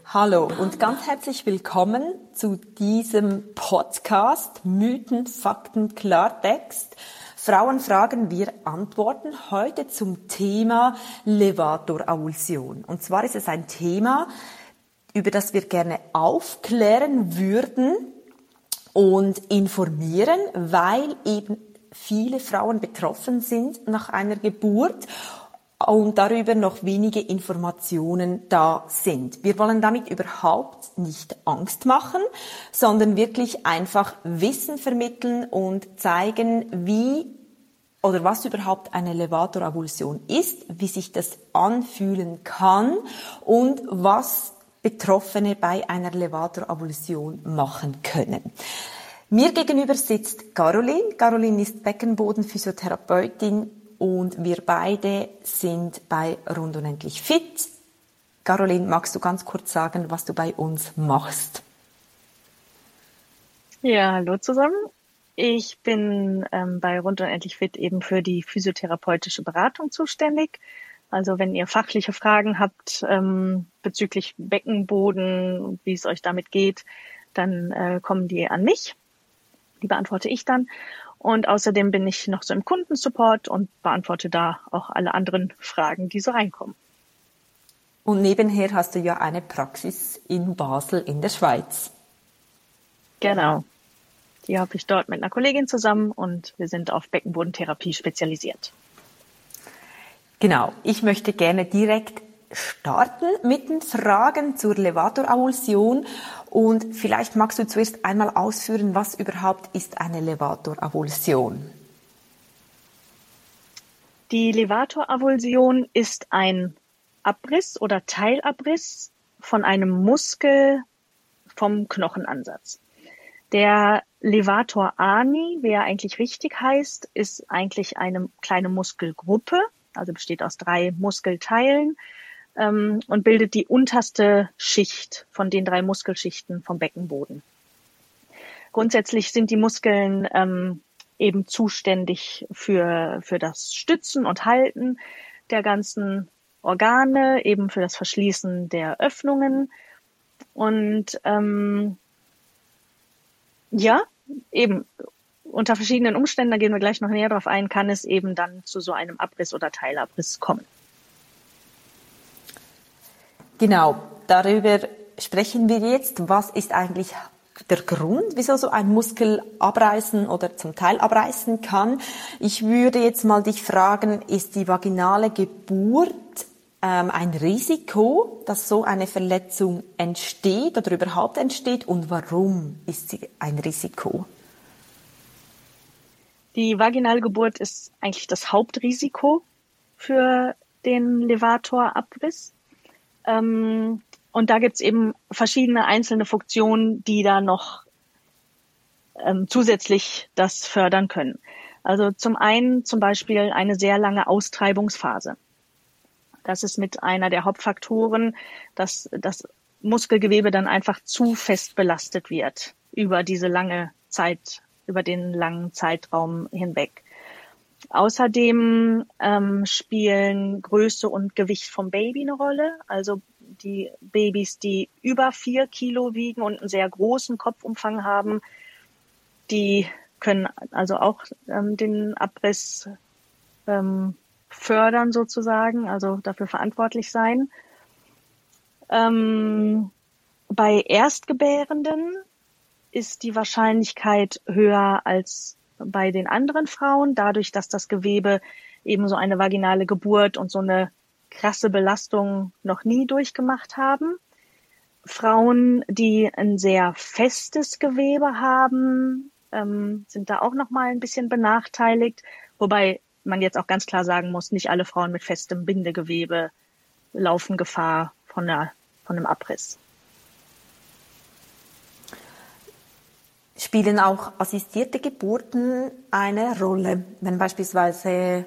Hallo und ganz herzlich willkommen zu diesem Podcast Mythen, Fakten, Klartext. Frauen fragen, wir antworten heute zum Thema Levator-Avulsion. Und zwar ist es ein Thema, über das wir gerne aufklären würden und informieren, weil eben viele Frauen betroffen sind nach einer Geburt und darüber noch wenige Informationen da sind. Wir wollen damit überhaupt nicht Angst machen, sondern wirklich einfach Wissen vermitteln und zeigen, wie oder was überhaupt eine Levator-Avulsion ist, wie sich das anfühlen kann und was Betroffene bei einer Levator-Avulsion machen können. Mir gegenüber sitzt Caroline. Caroline ist Beckenbodenphysiotherapeutin und wir beide sind bei Rund und Endlich Fit. Caroline, magst du ganz kurz sagen, was du bei uns machst? Ja, hallo zusammen. Ich bin bei Rund und Endlich Fit eben für die physiotherapeutische Beratung zuständig. Also wenn ihr fachliche Fragen habt bezüglich Beckenboden, wie es euch damit geht, dann kommen die an mich. Die beantworte ich dann. Und außerdem bin ich noch so im Kundensupport und beantworte da auch alle anderen Fragen, die so reinkommen. Und nebenher hast du ja eine Praxis in Basel in der Schweiz. Genau. Die habe ich dort mit einer Kollegin zusammen und wir sind auf Beckenbodentherapie spezialisiert. Genau. Ich möchte gerne direkt starten mit den Fragen zur Levator-Avulsion und vielleicht magst du zuerst einmal ausführen, was überhaupt ist eine Levator-Avulsion? Die Levator-Avulsion ist ein Abriss oder Teilabriss von einem Muskel vom Knochenansatz. Der Levator ani, wie er eigentlich richtig heißt, ist eigentlich eine kleine Muskelgruppe, also besteht aus 3 Muskelteilen und bildet die unterste Schicht von den 3 Muskelschichten vom Beckenboden. Grundsätzlich sind die Muskeln eben zuständig für das Stützen und Halten der ganzen Organe, eben für das Verschließen der Öffnungen und eben unter verschiedenen Umständen, da gehen wir gleich noch näher drauf ein, kann es eben dann zu so einem Abriss oder Teilabriss kommen. Genau, darüber sprechen wir jetzt. Was ist eigentlich der Grund, wieso so ein Muskel abreißen oder zum Teil abreißen kann? Ich würde jetzt mal dich fragen, ist die vaginale Geburt ein Risiko, dass so eine Verletzung entsteht oder überhaupt entsteht und warum ist sie ein Risiko? Die Vaginalgeburt ist eigentlich das Hauptrisiko für den Levator-Abriss. Und da gibt's eben verschiedene einzelne Funktionen, die da noch zusätzlich das fördern können. Also zum einen zum Beispiel eine sehr lange Austreibungsphase. Das ist mit einer der Hauptfaktoren, dass das Muskelgewebe dann einfach zu fest belastet wird über diese lange Zeit, über den langen Zeitraum hinweg. Außerdem spielen Größe und Gewicht vom Baby eine Rolle. Also die Babys, die über 4 Kilo wiegen und einen sehr großen Kopfumfang haben, die können also auch den Abriss fördern sozusagen, also dafür verantwortlich sein. Bei Erstgebärenden ist die Wahrscheinlichkeit höher als bei den anderen Frauen, dadurch, dass das Gewebe eben so eine vaginale Geburt und so eine krasse Belastung noch nie durchgemacht haben. Frauen, die ein sehr festes Gewebe haben, sind da auch noch mal ein bisschen benachteiligt, wobei man jetzt auch ganz klar sagen muss, nicht alle Frauen mit festem Bindegewebe laufen Gefahr von einem Abriss. Spielen auch assistierte Geburten eine Rolle, wenn beispielsweise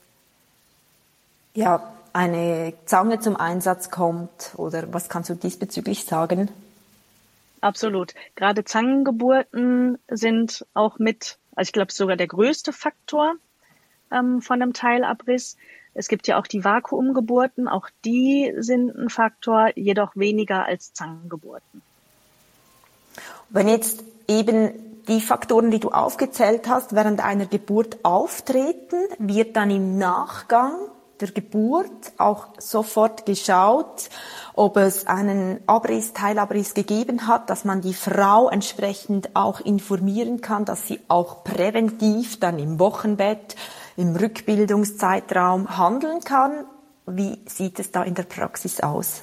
eine Zange zum Einsatz kommt, oder was kannst du diesbezüglich sagen? Absolut. Gerade Zangengeburten sind auch mit, also ich glaube sogar der größte Faktor von einem Teilabriss. Es gibt ja auch die Vakuumgeburten, auch die sind ein Faktor, jedoch weniger als Zangengeburten. Wenn jetzt eben die Faktoren, die du aufgezählt hast, während einer Geburt auftreten, wird dann im Nachgang der Geburt auch sofort geschaut, ob es einen Abriss, Teilabriss gegeben hat, dass man die Frau entsprechend auch informieren kann, dass sie auch präventiv dann im Wochenbett, im Rückbildungszeitraum handeln kann. Wie sieht es da in der Praxis aus?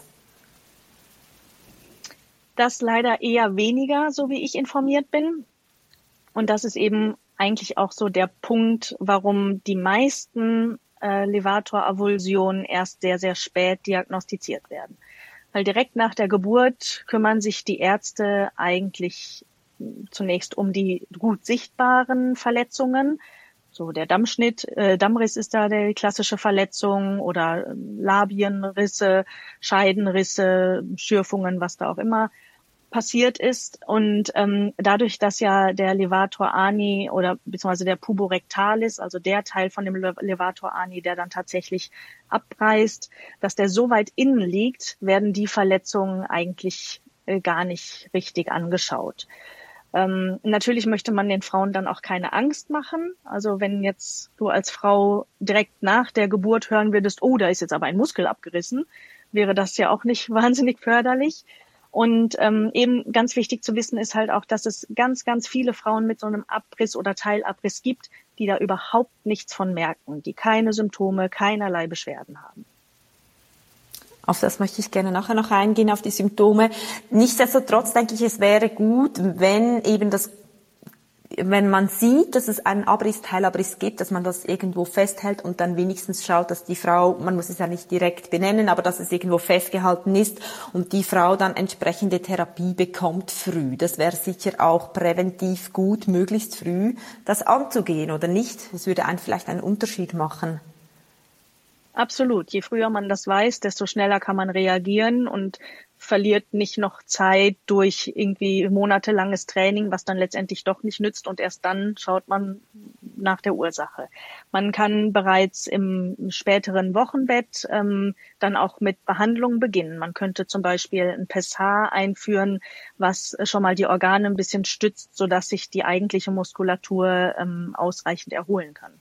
Das leider eher weniger, so wie ich informiert bin. Und das ist eben eigentlich auch so der Punkt, warum die meisten Levator-Avulsionen erst sehr, sehr spät diagnostiziert werden. Weil direkt nach der Geburt kümmern sich die Ärzte eigentlich zunächst um die gut sichtbaren Verletzungen. So der Dammriss ist da die klassische Verletzung oder Labienrisse, Scheidenrisse, Schürfungen, was da auch immer passiert ist. Und dadurch, dass ja der Levator ani oder beziehungsweise der Puborectalis, also der Teil von dem Levator ani, der dann tatsächlich abreißt, dass der so weit innen liegt, werden die Verletzungen eigentlich gar nicht richtig angeschaut. Natürlich möchte man den Frauen dann auch keine Angst machen. Also wenn jetzt du als Frau direkt nach der Geburt hören würdest, oh, da ist jetzt aber ein Muskel abgerissen, wäre das ja auch nicht wahnsinnig förderlich. Und eben ganz wichtig zu wissen ist halt auch, dass es ganz, ganz viele Frauen mit so einem Abriss oder Teilabriss gibt, die da überhaupt nichts von merken, die keine Symptome, keinerlei Beschwerden haben. Auf das möchte ich gerne nachher noch eingehen, auf die Symptome. Nichtsdestotrotz denke ich, es wäre gut, wenn man sieht, dass es einen Abriss, Teilabriss gibt, dass man das irgendwo festhält und dann wenigstens schaut, dass die Frau, man muss es ja nicht direkt benennen, aber dass es irgendwo festgehalten ist und die Frau dann entsprechende Therapie bekommt früh. Das wäre sicher auch präventiv gut, möglichst früh das anzugehen, oder nicht? Es würde vielleicht einen Unterschied machen. Absolut. Je früher man das weiß, desto schneller kann man reagieren und verliert nicht noch Zeit durch irgendwie monatelanges Training, was dann letztendlich doch nicht nützt, und erst dann schaut man nach der Ursache. Man kann bereits im späteren Wochenbett dann auch mit Behandlungen beginnen. Man könnte zum Beispiel ein Pessar einführen, was schon mal die Organe ein bisschen stützt, sodass sich die eigentliche Muskulatur ausreichend erholen kann.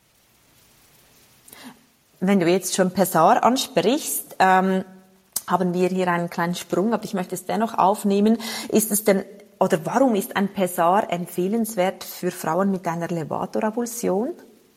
Wenn du jetzt schon Pessar ansprichst, haben wir hier einen kleinen Sprung, aber ich möchte es dennoch aufnehmen. Ist es denn, oder warum ist ein Pessar empfehlenswert für Frauen mit einer Levator-Avulsion?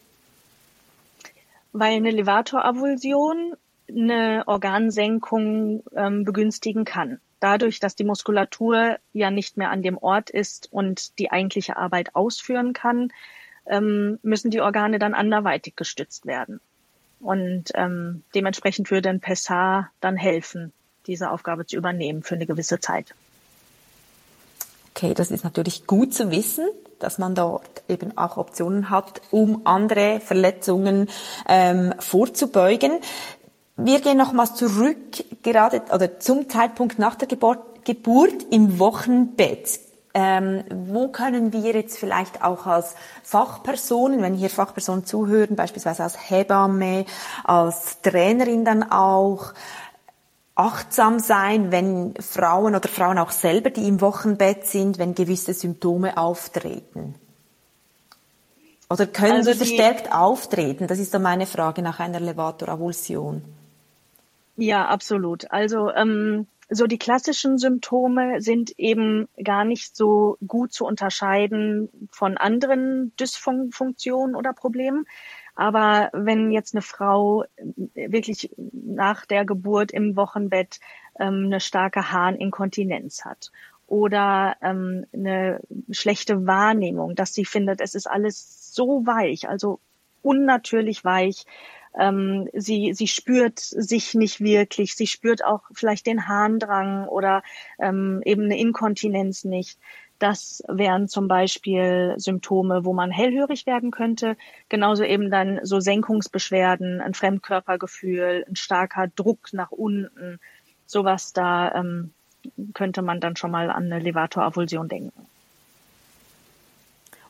Weil eine Levator-Avulsion eine Organsenkung begünstigen kann. Dadurch, dass die Muskulatur ja nicht mehr an dem Ort ist und die eigentliche Arbeit ausführen kann, müssen die Organe dann anderweitig gestützt werden. Und dementsprechend würde ein Pessar dann helfen, diese Aufgabe zu übernehmen für eine gewisse Zeit. Okay, das ist natürlich gut zu wissen, dass man dort eben auch Optionen hat, um andere Verletzungen vorzubeugen. Wir gehen nochmals zurück, zum Zeitpunkt nach der Geburt im Wochenbett. Wo können wir jetzt vielleicht auch als Fachpersonen, wenn hier Fachpersonen zuhören, beispielsweise als Hebamme, als Trainerin dann auch, achtsam sein, wenn Frauen oder Frauen auch selber, die im Wochenbett sind, wenn gewisse Symptome auftreten? Oder können sie verstärkt auftreten? Das ist so meine Frage nach einer Levator-Avulsion. Ja, absolut. Also so die klassischen Symptome sind eben gar nicht so gut zu unterscheiden von anderen Dysfunktionen oder Problemen. Aber wenn jetzt eine Frau wirklich nach der Geburt im Wochenbett eine starke Harninkontinenz hat oder eine schlechte Wahrnehmung, dass sie findet, es ist alles so weich, also unnatürlich weich, sie spürt sich nicht wirklich, sie spürt auch vielleicht den Harndrang oder eben eine Inkontinenz nicht. Das wären zum Beispiel Symptome, wo man hellhörig werden könnte. Genauso eben dann so Senkungsbeschwerden, ein Fremdkörpergefühl, ein starker Druck nach unten. Sowas, da könnte man dann schon mal an eine Levator-Avulsion denken.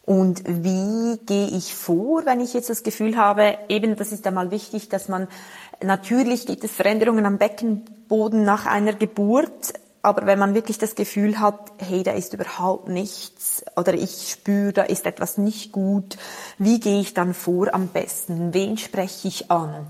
Und wie gehe ich vor, wenn ich jetzt das Gefühl habe, eben das ist einmal wichtig, dass man, natürlich gibt es Veränderungen am Beckenboden nach einer Geburt, aber wenn man wirklich das Gefühl hat, hey, da ist überhaupt nichts oder ich spüre, da ist etwas nicht gut, wie gehe ich dann vor am besten? Wen spreche ich an?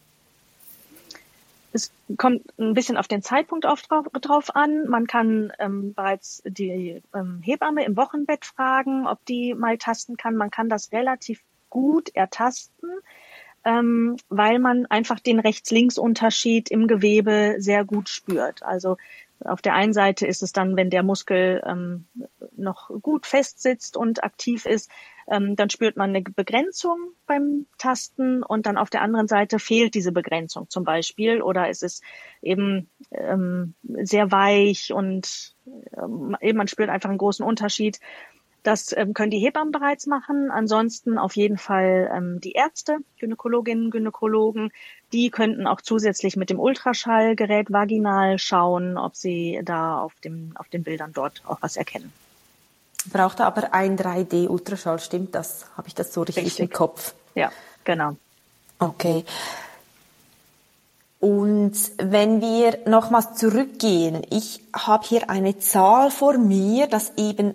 Es kommt ein bisschen auf den Zeitpunkt drauf an. Man kann bereits die Hebamme im Wochenbett fragen, ob die mal tasten kann. Man kann das relativ gut ertasten, weil man einfach den Rechts-Links-Unterschied im Gewebe sehr gut spürt. Also auf der einen Seite ist es dann, wenn der Muskel noch gut fest sitzt und aktiv ist, dann spürt man eine Begrenzung beim Tasten und dann auf der anderen Seite fehlt diese Begrenzung zum Beispiel oder es ist eben sehr weich und eben man spürt einfach einen großen Unterschied. Das können die Hebammen bereits machen. Ansonsten auf jeden Fall die Ärzte, Gynäkologinnen, Gynäkologen, die könnten auch zusätzlich mit dem Ultraschallgerät vaginal schauen, ob sie da auf den Bildern dort auch was erkennen. Braucht aber ein 3D-Ultraschall, stimmt das? Habe ich das so richtig im Kopf? Ja, genau. Okay. Und wenn wir nochmals zurückgehen, ich habe hier eine Zahl vor mir, dass eben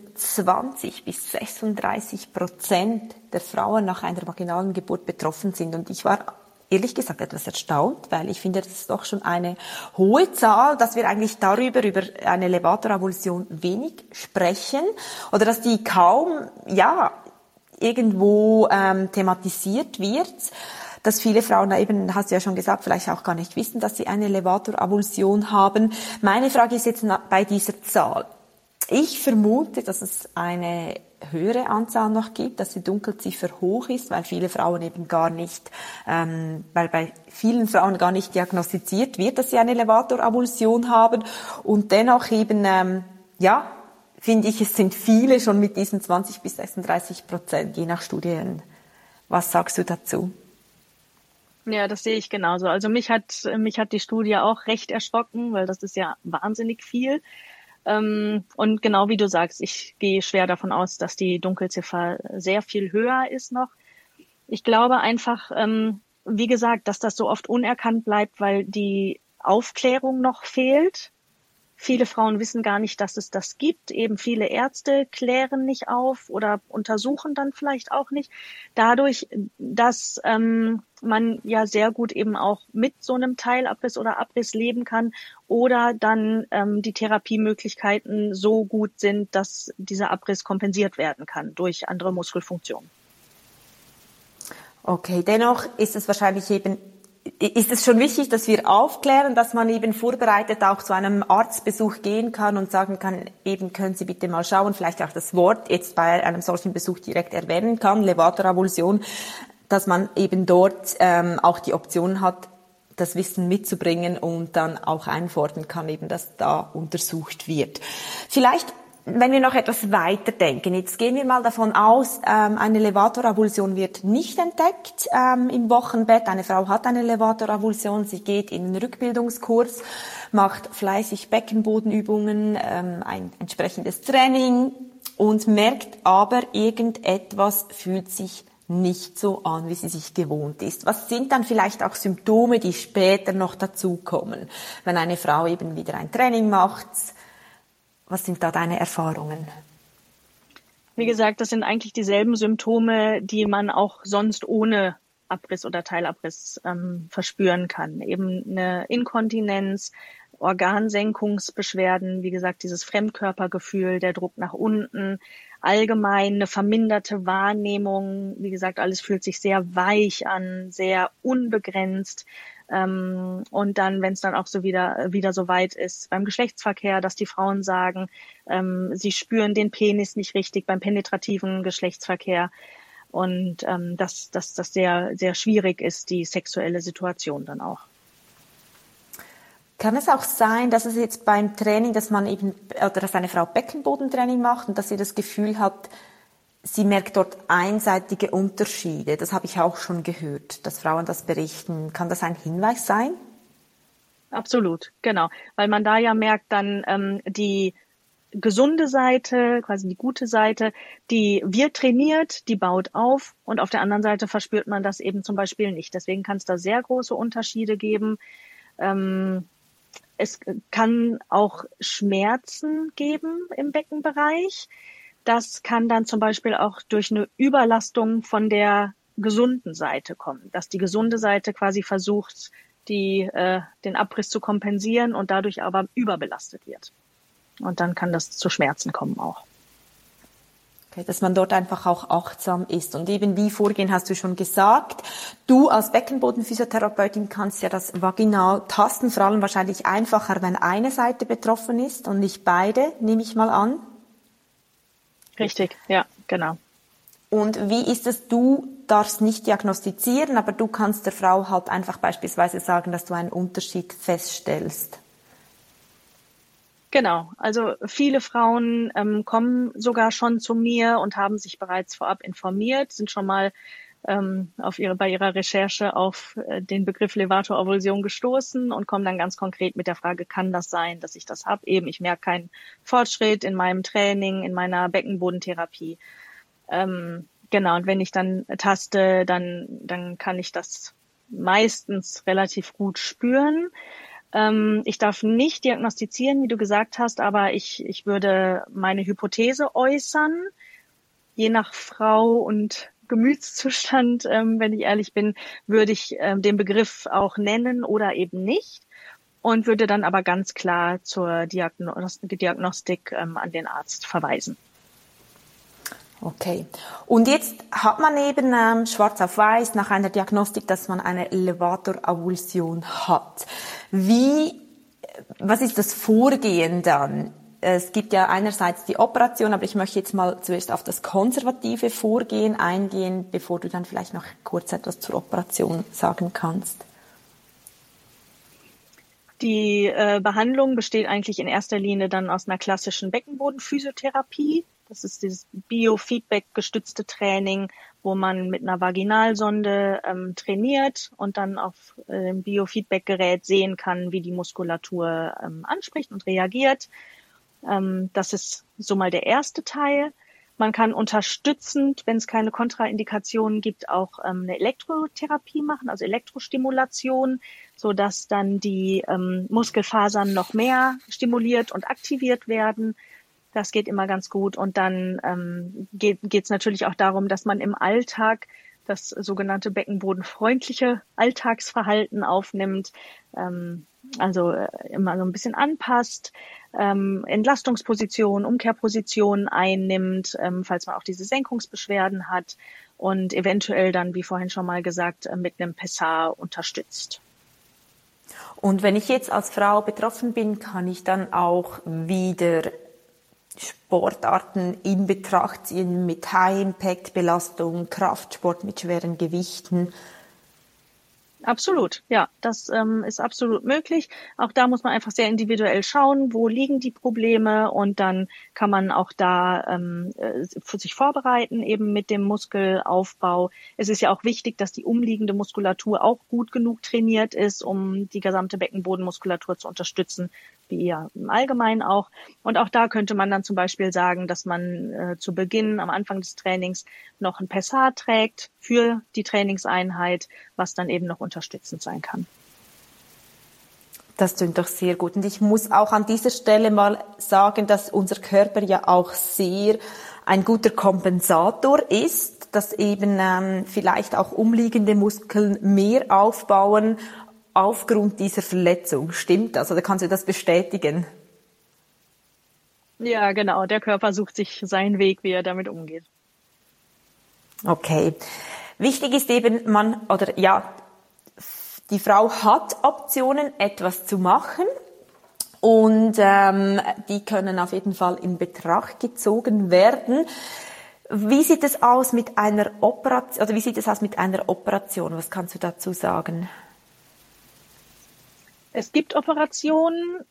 20-36% der Frauen nach einer vaginalen Geburt betroffen sind. Und ich war ehrlich gesagt etwas erstaunt, weil ich finde, das ist doch schon eine hohe Zahl, dass wir eigentlich über eine Levator-Avulsion wenig sprechen oder dass die kaum, irgendwo thematisiert wird. Dass viele Frauen da eben, hast du ja schon gesagt, vielleicht auch gar nicht wissen, dass sie eine Levator-Avulsion haben. Meine Frage ist jetzt bei dieser Zahl. Ich vermute, dass es eine höhere Anzahl noch gibt, dass die Dunkelziffer hoch ist, weil viele Frauen eben gar nicht, weil bei vielen Frauen gar nicht diagnostiziert wird, dass sie eine Levator-Avulsion haben. Und dennoch eben, finde ich, es sind viele schon mit diesen 20-36%, je nach Studien. Was sagst du dazu? Ja, das sehe ich genauso. Also mich hat die Studie auch recht erschrocken, weil das ist ja wahnsinnig viel. Und genau wie du sagst, ich gehe schwer davon aus, dass die Dunkelziffer sehr viel höher ist noch. Ich glaube einfach, wie gesagt, dass das so oft unerkannt bleibt, weil die Aufklärung noch fehlt. Viele Frauen wissen gar nicht, dass es das gibt. Eben viele Ärzte klären nicht auf oder untersuchen dann vielleicht auch nicht. Dadurch, dass man ja sehr gut eben auch mit so einem Teilabriss oder Abriss leben kann oder dann die Therapiemöglichkeiten so gut sind, dass dieser Abriss kompensiert werden kann durch andere Muskelfunktionen. Okay, dennoch ist es schon wichtig, dass wir aufklären, dass man eben vorbereitet auch zu einem Arztbesuch gehen kann und sagen kann, eben können Sie bitte mal schauen, vielleicht auch das Wort jetzt bei einem solchen Besuch direkt erwähnen kann, Levator-Avulsion, dass man eben dort auch die Option hat, das Wissen mitzubringen und dann auch einfordern kann, eben, dass da untersucht wird. Vielleicht, wenn wir noch etwas weiter denken, jetzt gehen wir mal davon aus, eine Levator-Avulsion wird nicht entdeckt im Wochenbett. Eine Frau hat eine Levator-Avulsion, sie geht in einen Rückbildungskurs, macht fleißig Beckenbodenübungen, ein entsprechendes Training und merkt aber, irgendetwas fühlt sich nicht so an, wie sie sich gewohnt ist. Was sind dann vielleicht auch Symptome, die später noch dazukommen, wenn eine Frau eben wieder ein Training macht? Was sind da deine Erfahrungen? Wie gesagt, das sind eigentlich dieselben Symptome, die man auch sonst ohne Abriss oder Teilabriss verspüren kann. Eben eine Inkontinenz, Organsenkungsbeschwerden, wie gesagt, dieses Fremdkörpergefühl, der Druck nach unten, allgemein eine verminderte Wahrnehmung. Wie gesagt, alles fühlt sich sehr weich an, sehr unbegrenzt. Und dann, wenn es dann auch so wieder so weit ist beim Geschlechtsverkehr, dass die Frauen sagen, sie spüren den Penis nicht richtig beim penetrativen Geschlechtsverkehr und dass das sehr, sehr schwierig ist, die sexuelle Situation dann auch. Kann es auch sein, dass es jetzt beim Training, dass eine Frau Beckenbodentraining macht und dass sie das Gefühl hat, sie merkt dort einseitige Unterschiede. Das habe ich auch schon gehört, dass Frauen das berichten. Kann das ein Hinweis sein? Absolut, genau. Weil man da ja merkt dann, die gesunde Seite, quasi die gute Seite, die wird trainiert, die baut auf und auf der anderen Seite verspürt man das eben zum Beispiel nicht. Deswegen kann es da sehr große Unterschiede geben. Es kann auch Schmerzen geben im Beckenbereich. Das kann dann zum Beispiel auch durch eine Überlastung von der gesunden Seite kommen, dass die gesunde Seite quasi versucht, den Abriss zu kompensieren und dadurch aber überbelastet wird. Und dann kann das zu Schmerzen kommen auch. Okay, dass man dort einfach auch achtsam ist. Und eben wie vorgehen, hast du schon gesagt. Du als Beckenbodenphysiotherapeutin kannst ja das vaginal tasten, vor allem wahrscheinlich einfacher, wenn eine Seite betroffen ist und nicht beide, nehme ich mal an. Richtig, ja, genau. Und wie ist es, du darfst nicht diagnostizieren, aber du kannst der Frau halt einfach beispielsweise sagen, dass du einen Unterschied feststellst. Genau, also viele Frauen kommen sogar schon zu mir und haben sich bereits vorab informiert, sind schon mal bei ihrer Recherche auf den Begriff Levator-Avulsion gestoßen und kommen dann ganz konkret mit der Frage, kann das sein, dass ich das habe? Eben, ich merke keinen Fortschritt in meinem Training, in meiner Beckenbodentherapie. Genau, und wenn ich dann taste, dann kann ich das meistens relativ gut spüren. Ich darf nicht diagnostizieren, wie du gesagt hast, aber ich würde meine Hypothese äußern, je nach Frau und Gemütszustand, wenn ich ehrlich bin, würde ich den Begriff auch nennen oder eben nicht und würde dann aber ganz klar zur Diagnostik an den Arzt verweisen. Okay. Und jetzt hat man eben schwarz auf weiß nach einer Diagnostik, dass man eine Levator-Avulsion hat. Was ist das Vorgehen dann? Es gibt ja einerseits die Operation, aber ich möchte jetzt mal zuerst auf das konservative Vorgehen eingehen, bevor du dann vielleicht noch kurz etwas zur Operation sagen kannst. Die Behandlung besteht eigentlich in erster Linie dann aus einer klassischen Beckenbodenphysiotherapie. Das ist dieses Biofeedback-gestützte Training, wo man mit einer Vaginalsonde trainiert und dann auf dem Biofeedback-Gerät sehen kann, wie die Muskulatur anspricht und reagiert. Das ist so mal der erste Teil. Man kann unterstützend, wenn es keine Kontraindikationen gibt, auch eine Elektrotherapie machen, also Elektrostimulation, so dass dann die Muskelfasern noch mehr stimuliert und aktiviert werden. Das geht immer ganz gut. Und dann geht es natürlich auch darum, dass man im Alltag das sogenannte beckenbodenfreundliche Alltagsverhalten aufnimmt, also immer so ein bisschen anpasst, Entlastungspositionen, Umkehrpositionen einnimmt, falls man auch diese Senkungsbeschwerden hat und eventuell dann, wie vorhin schon mal gesagt, mit einem Pessar unterstützt. Und wenn ich jetzt als Frau betroffen bin, kann ich dann auch wieder Sportarten in Betracht ziehen mit High-Impact-Belastung, Kraftsport mit schweren Gewichten? Absolut, ja, das ist absolut möglich. Auch da muss man einfach sehr individuell schauen, wo liegen die Probleme und dann kann man auch da für sich vorbereiten, eben mit dem Muskelaufbau. Es ist ja auch wichtig, dass die umliegende Muskulatur auch gut genug trainiert ist, um die gesamte Beckenbodenmuskulatur zu unterstützen, wie ja im Allgemeinen auch. Und auch da könnte man dann zum Beispiel sagen, dass man zu Beginn, am Anfang des Trainings, noch ein Pessar trägt für die Trainingseinheit, was dann eben noch unterstützend sein kann. Das klingt doch sehr gut. Und ich muss auch an dieser Stelle mal sagen, dass unser Körper ja auch sehr ein guter Kompensator ist, dass eben vielleicht auch umliegende Muskeln mehr aufbauen aufgrund dieser Verletzung. Stimmt das? Oder kannst du das bestätigen? Ja, genau. Der Körper sucht sich seinen Weg, wie er damit umgeht. Okay. Wichtig ist eben, die Frau hat Optionen, etwas zu machen. Und die können auf jeden Fall in Betracht gezogen werden. Wie sieht es aus mit einer Operation? Oder wie sieht es aus mit einer Operation? Was kannst du dazu sagen? Es gibt Operationen.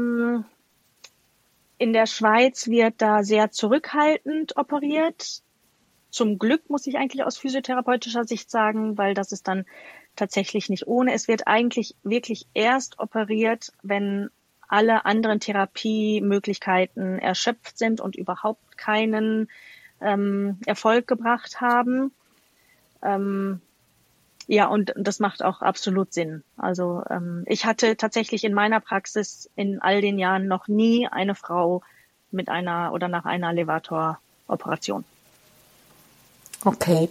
In der Schweiz wird da sehr zurückhaltend operiert. Zum Glück muss ich eigentlich aus physiotherapeutischer Sicht sagen, weil das ist dann tatsächlich nicht ohne. Es wird eigentlich wirklich erst operiert, wenn alle anderen Therapiemöglichkeiten erschöpft sind und überhaupt keinen Erfolg gebracht haben. Ja, und das macht auch absolut Sinn. Also ich hatte tatsächlich in meiner Praxis in all den Jahren noch nie eine Frau mit einer oder nach einer Levator-Operation. Okay.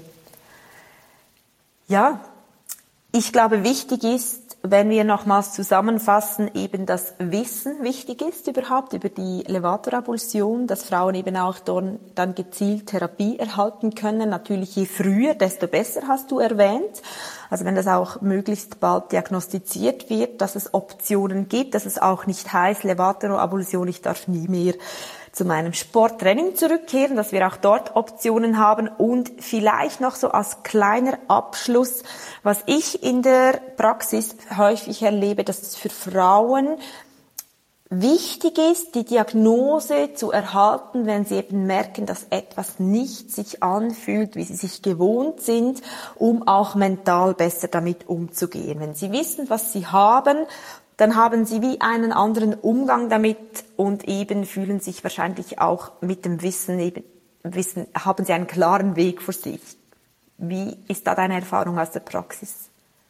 Ja, ich glaube, wichtig ist, wenn wir nochmals zusammenfassen, eben das Wissen wichtig ist überhaupt über die Levator-Abulsion, dass Frauen eben auch dann gezielt Therapie erhalten können. Natürlich je früher, desto besser, hast du erwähnt. Also wenn das auch möglichst bald diagnostiziert wird, dass es Optionen gibt, dass es auch nicht heißt, Levator-Abulsion, ich darf nie mehr zu meinem Sporttraining zurückkehren, dass wir auch dort Optionen haben. Und vielleicht noch so als kleiner Abschluss, was ich in der Praxis häufig erlebe, dass es für Frauen wichtig ist, die Diagnose zu erhalten, wenn sie eben merken, dass etwas nicht sich anfühlt, wie sie sich gewohnt sind, um auch mental besser damit umzugehen. Wenn sie wissen, was sie haben, dann haben sie wie einen anderen Umgang damit und eben fühlen sich wahrscheinlich auch mit dem Wissen, haben sie einen klaren Weg vor sich. Wie ist da deine Erfahrung aus der Praxis?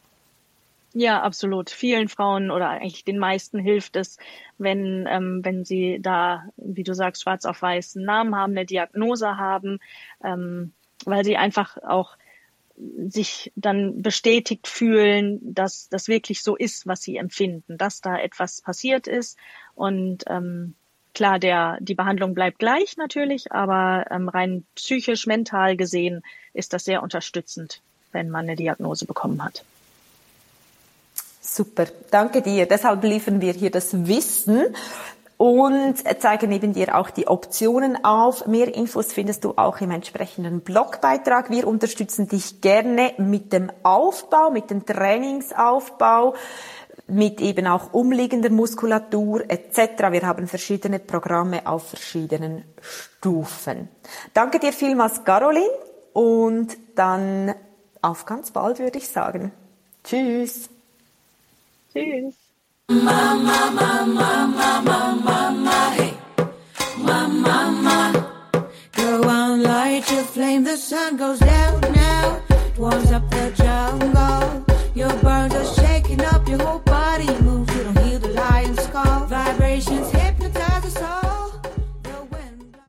Ja, absolut. Vielen Frauen oder eigentlich den meisten hilft es, wenn sie da, wie du sagst, schwarz auf weiß einen Namen haben, eine Diagnose haben, weil sie einfach auch sich dann bestätigt fühlen, dass das wirklich so ist, was sie empfinden, dass da etwas passiert ist. Und klar, die Behandlung bleibt gleich natürlich, aber rein psychisch, mental gesehen ist das sehr unterstützend, wenn man eine Diagnose bekommen hat. Super, danke dir. Deshalb liefern wir hier das Wissen und zeigen eben dir auch die Optionen auf. Mehr Infos findest du auch im entsprechenden Blogbeitrag. Wir unterstützen dich gerne mit dem Aufbau, mit dem Trainingsaufbau, mit eben auch umliegender Muskulatur etc. Wir haben verschiedene Programme auf verschiedenen Stufen. Danke dir vielmals, Caroline, und dann auf ganz bald, würde ich sagen. Tschüss. Tschüss. Mama, mama, mama, mama, hey. Mama, mama. Go on, light your flame. The sun goes down now. It warms up